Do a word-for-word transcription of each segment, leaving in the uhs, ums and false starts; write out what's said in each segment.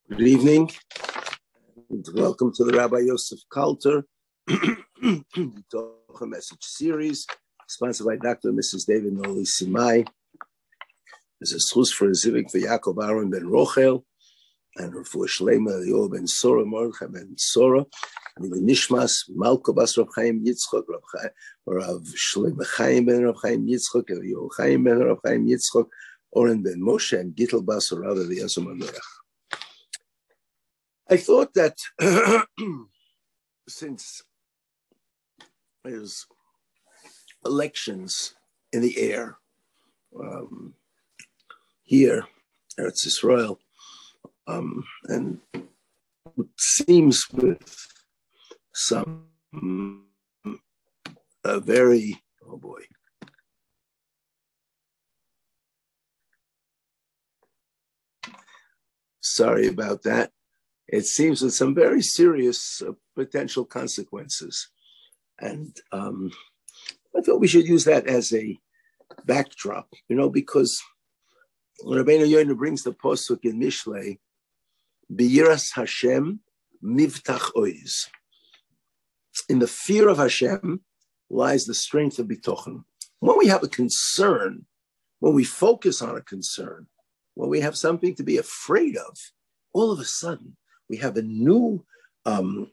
Good evening, and welcome to the Rabbi Yosef Kalter Torah Message Series, sponsored by Doctor and Missus David Noli Simai. There's a schus for a zivik for Yaakov Aaron ben Rochel, and for Shlema Yoel ben Sora, Mordechai ben Sora, and the Nishmas, Malko bas Rav Chaim Yitzchok, Rav Shlema Chaim ben Rav Chaim Yitzchok, Yoel Chaim ben Rav Chaim Yitzchok, Oren ben Moshe, and Gittel bas Rav Eliezer Manorach. I thought that since there's elections in the air um, here, Eretz Yisrael, um, and it seems with some a very, oh boy, sorry about that. It seems with some very serious uh, potential consequences. And um, I thought we should use that as a backdrop, you know, because when Rabbeinu Yonah brings the posuk in Mishlei, B'yiras Hashem mivtach oiz. In the fear of Hashem lies the strength of bitochen. When we have a concern, when we focus on a concern, when we have something to be afraid of, all of a sudden, we have a new, um,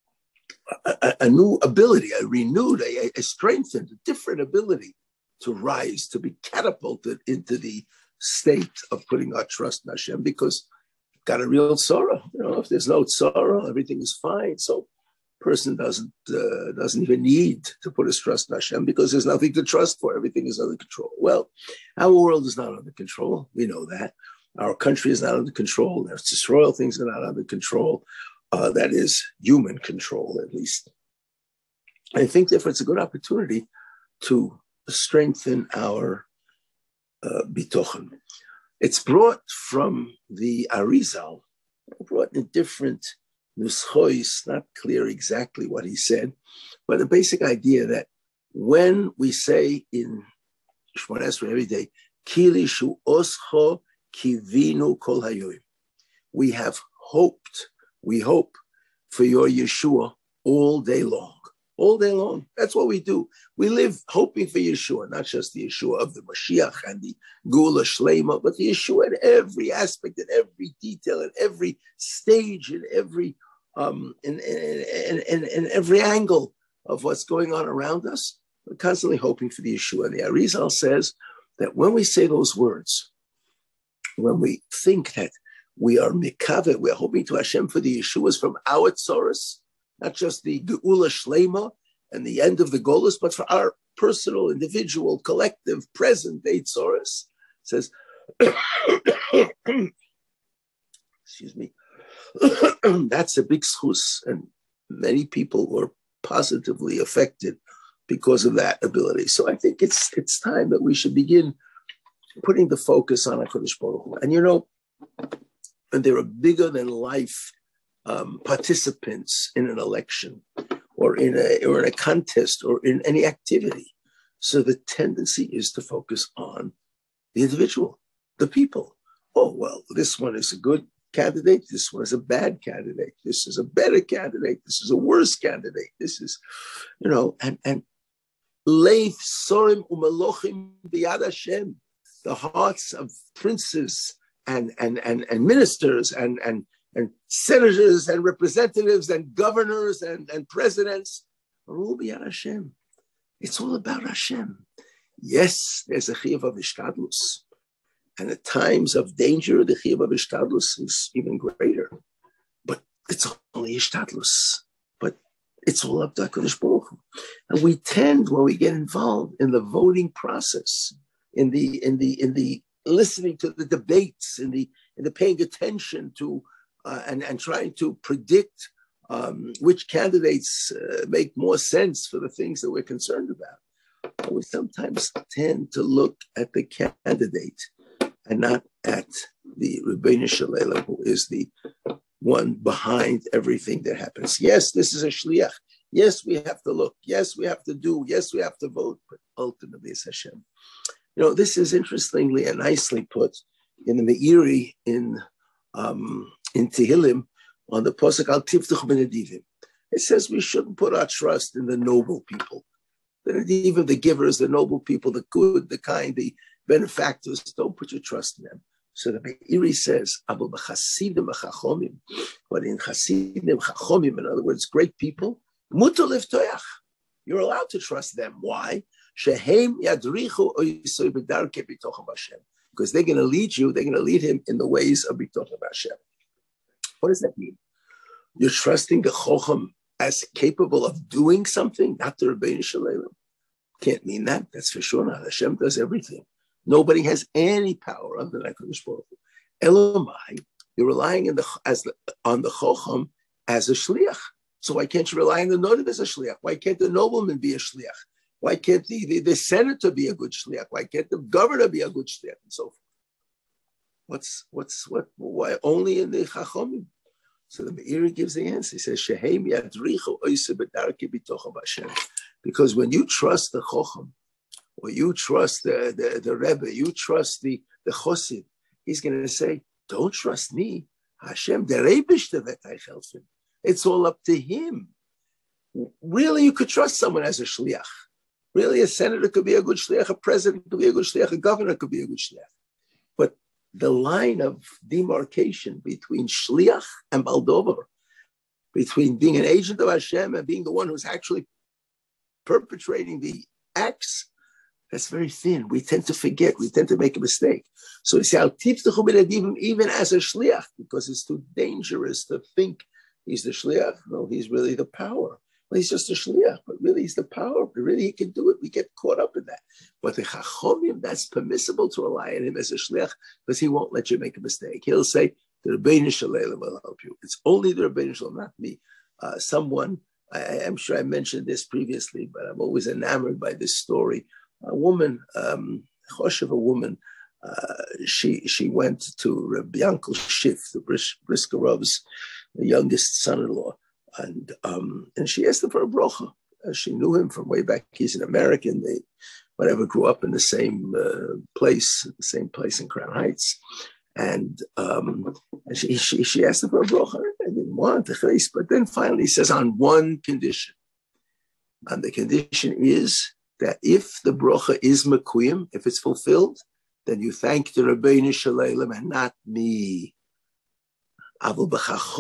a, a new ability, a renewed, a, a strengthened, a different ability to rise, to be catapulted into the state of putting our trust in Hashem, because we've got a real sorrow. You know, if there's no sorrow, everything is fine. So, person doesn't uh, doesn't even need to put his trust in Hashem because there's nothing to trust for. Everything is under control. Well, our world is not under control. We know that. Our country is not under control. There's Israel, things are not under control. Uh, that is human control, at least. I think, therefore, it's a good opportunity to strengthen our uh, bitochen. It's brought from the Arizal, brought in different nuschois, not clear exactly what he said, but the basic idea that when we say in Shemona Esrei every day, Kili shu oscho Kivinu kol hayoim. We have hoped, we hope for your Yeshua all day long. All day long. That's what we do. We live hoping for Yeshua, not just the Yeshua of the Mashiach and the Gula Shlema, but the Yeshua in every aspect, in every detail, in every stage, in every um, in, in, in, in every angle of what's going on around us. We're constantly hoping for the Yeshua. And the Arizal says that when we say those words, when we think that we are mikaveh, we're hoping to Hashem for the Yeshuas from our tzoros, not just the Geula Shlema and the end of the Golus, but for our personal, individual, collective, present-day tzoros. Says, excuse me, that's a big schus, and many people were positively affected because of that ability. So I think it's it's time that we should begin putting the focus on HaKadosh Baruch Hu. And you know, and there are bigger than life um, participants in an election or in a or in a contest or in any activity. So the tendency is to focus on the individual, the people. Oh, well, this one is a good candidate. This one is a bad candidate. This is a better candidate. This is a worse candidate. This is, you know, and, and Leif Sorim Umelochim B'Yad Hashem. The hearts of princes and, and, and, and ministers and, and, and senators and representatives and governors and, and presidents are all b'yad Hashem. It's all about Hashem. Yes, there's a chiyuv of ishtadlus. And at times of danger, the chiyuv of ishtadlus is even greater. But it's only ishtadlus. But it's all up to HaKadosh Baruch Hu. And we tend, when we get involved in the voting process, in the in the in the listening to the debates, in the in the paying attention to uh, and and trying to predict um, which candidates uh, make more sense for the things that we're concerned about, we sometimes tend to look at the candidate and not at the Rebbeinu Shalala, who is the one behind everything that happens. Yes, this is a shliach. Yes, we have to look. Yes, we have to do. Yes, we have to vote. But ultimately, it's Hashem. You know, this is interestingly and nicely put in the Meiri in um, in Tehillim on the Posuk Al Tivtuch B'Nedivim. It says we shouldn't put our trust in the noble people. Even the givers, the noble people, the good, the kind, the benefactors, don't put your trust in them. So the Be'eri says, Abu b'chasidim b'chachomim, but in chasidim chachomim, in other words, great people, mutar liftoyach. You're allowed to trust them. Why? Shehem yadrichu oisoi b'darkei b'tochem Hashem. Because they're going to lead you, they're going to lead him in the ways of b'tochem Hashem. What does that mean? You're trusting the Chocham as capable of doing something, not the Rebbeinu Shalom. Can't mean that. That's for sure not. Hashem does everything. Nobody has any power under that HaKadosh Baruch Hu. Elamai, you're relying in the, as the, on the Chocham as a shliach. So why can't you rely on the Noda as a shliach? Why can't the nobleman be a shliach? Why can't the, the, the senator be a good shliach? Why can't the governor be a good shliach? And so forth. What's, what's, what, why only in the Chachomim? So the Meiri gives the answer. He says, Shehem yadrichu oise b'darkei b'tochem Hashem. Because when you trust the Chocham, or you trust the, the, the Rebbe, you trust the, the Chosid, he's going to say, don't trust me. Hashem, the Reibish tevetay chelfin. It's all up to him. Really, you could trust someone as a shliach. Really, a senator could be a good shliach, a president could be a good shliach, a governor could be a good shliach. But the line of demarcation between shliach and baldover, between being an agent of Hashem and being the one who's actually perpetrating the acts, that's very thin. We tend to forget. We tend to make a mistake. So you say, even, even as a shliach, because it's too dangerous to think he's the shliach. No, he's really the power. Well, he's just a shliach, but really he's the power. But really he can do it. We get caught up in that. But the chachomim, that's permissible to rely on him as a shliach because he won't let you make a mistake. He'll say, the Rebbeinu Shalom will help you. It's only the Rebbeinu Shalom, not me. Uh, someone, I, I'm sure I mentioned this previously, but I'm always enamored by this story. A woman, um, Choshev, a woman, uh, she she went to Rabbi Yankel Schiff, the Bris, Brisker Rav's youngest son-in-law, and um, and she asked him for a bracha. Uh, she knew him from way back. He's an American. They, whatever, grew up in the same uh, place, the same place in Crown Heights, and, um, and she, she she asked him for a bracha. I didn't want to, but then finally he says on one condition, and the condition is that if the bracha is mekuyim, if it's fulfilled, then you thank the Rebbeinu Shalom and not me. They will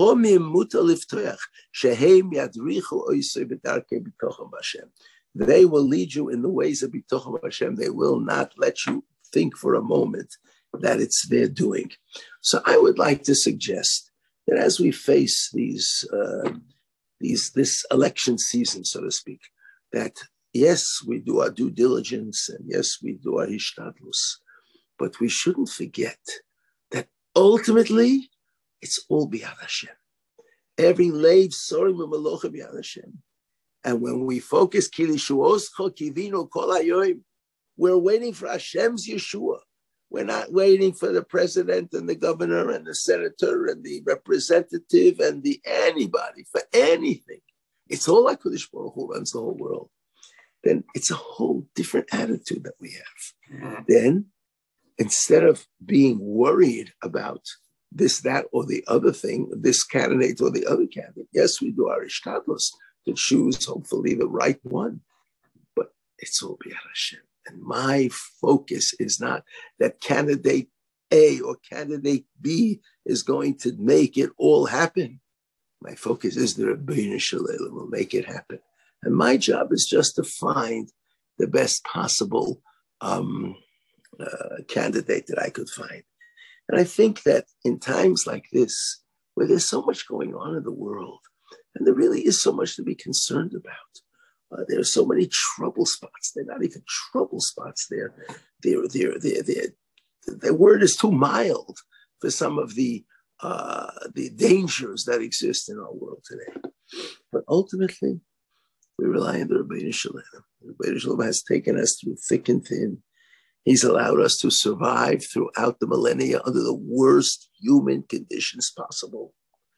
lead you in the ways of B'tocham Hashem. They will not let you think for a moment that it's their doing. So I would like to suggest that as we face these, uh, these this election season, so to speak, that yes, we do our due diligence, and yes, we do our hishtadlus, but we shouldn't forget that ultimately it's all b'yad Hashem. Every leiv sorim u'melocha b'yad Hashem. And when we focus, ki lishuoscha kivino kol hayoim, we're waiting for Hashem's Yeshua. We're not waiting for the president and the governor and the senator and the representative and the anybody for anything. It's all like HaKadosh Baruch Hu runs the whole world. Then it's a whole different attitude that we have. Mm-hmm. Then, instead of being worried about this, that, or the other thing, this candidate or the other candidate, yes, we do our ishtadlus to choose, hopefully, the right one. But it's all b'yad Hashem. And my focus is not that candidate A or candidate B is going to make it all happen. My focus is the Rebbeinu Shalom will make it happen. And my job is just to find the best possible um, uh, candidate that I could find. And I think that in times like this, where there's so much going on in the world, and there really is so much to be concerned about, uh, there are so many trouble spots. They're not even trouble spots. They're, they're, they're, they're, they're, their word is too mild for some of the uh, the dangers that exist in our world today. But ultimately, we rely on the Rebbeinu Shalom. The Rebbeinu Shalom has taken us through thick and thin. He's allowed us to survive throughout the millennia under the worst human conditions possible.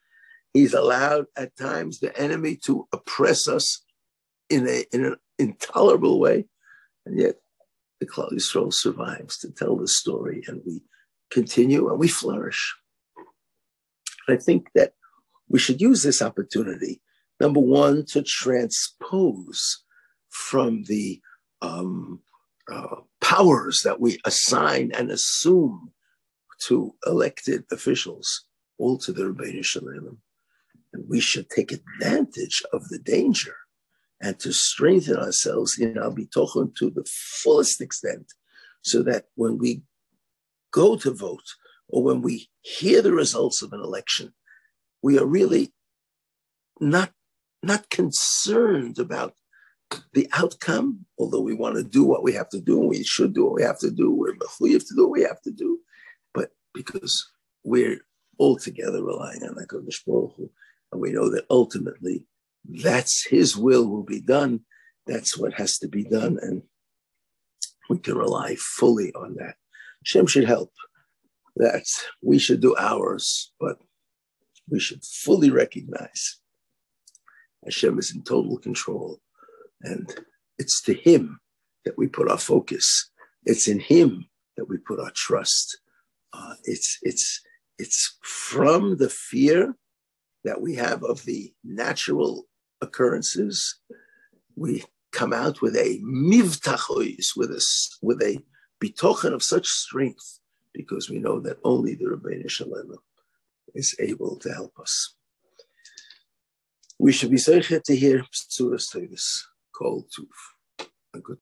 He's allowed at times the enemy to oppress us in, a, in an intolerable way. And yet the Klal Yisrael survives to tell the story, and we continue and we flourish. I think that we should use this opportunity, number one, to transpose from the um, uh, powers that we assign and assume to elected officials, all to the Rebbeinu Shalom. And we should take advantage of the danger and to strengthen ourselves in our bitochen to the fullest extent, so that when we go to vote or when we hear the results of an election, we are really not, not concerned about the outcome, although we want to do what we have to do, and we should do what we have to do, we're mechuyev to do what we have to do, but because we're altogether relying on HaKadosh Baruch Hu, and we know that ultimately that's His will will be done, that's what has to be done, and we can rely fully on that. Hashem should help that we should do ours, but we should fully recognize Hashem is in total control, and it's to Him that we put our focus. It's in Him that we put our trust. Uh, it's it's it's from the fear that we have of the natural occurrences, we come out with a mivtachois, with a with a bitochen of such strength, because we know that only the Rebbeinu Shalom is able to help us. We should be zeichet to hear B'suras Tovis, called Tuf. A good